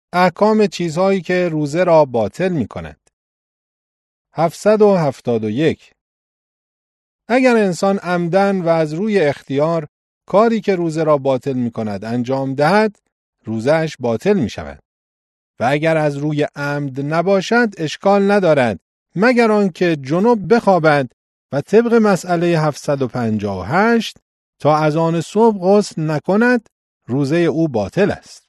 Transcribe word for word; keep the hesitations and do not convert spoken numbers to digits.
احکام چیزهایی که روزه را باطل می کند. هفتصد و هفتاد و یک. اگر انسان عمدن و از روی اختیار کاری که روزه را باطل می کند انجام دهد، روزه‌اش باطل می شود. و اگر از روی عمد نباشد اشکال ندارد، مگر آنکه جنب بخوابد و طبق مسئله هفتصد و پنجاه و هشت تا از آن صبح غسل نکند، روزه او باطل است.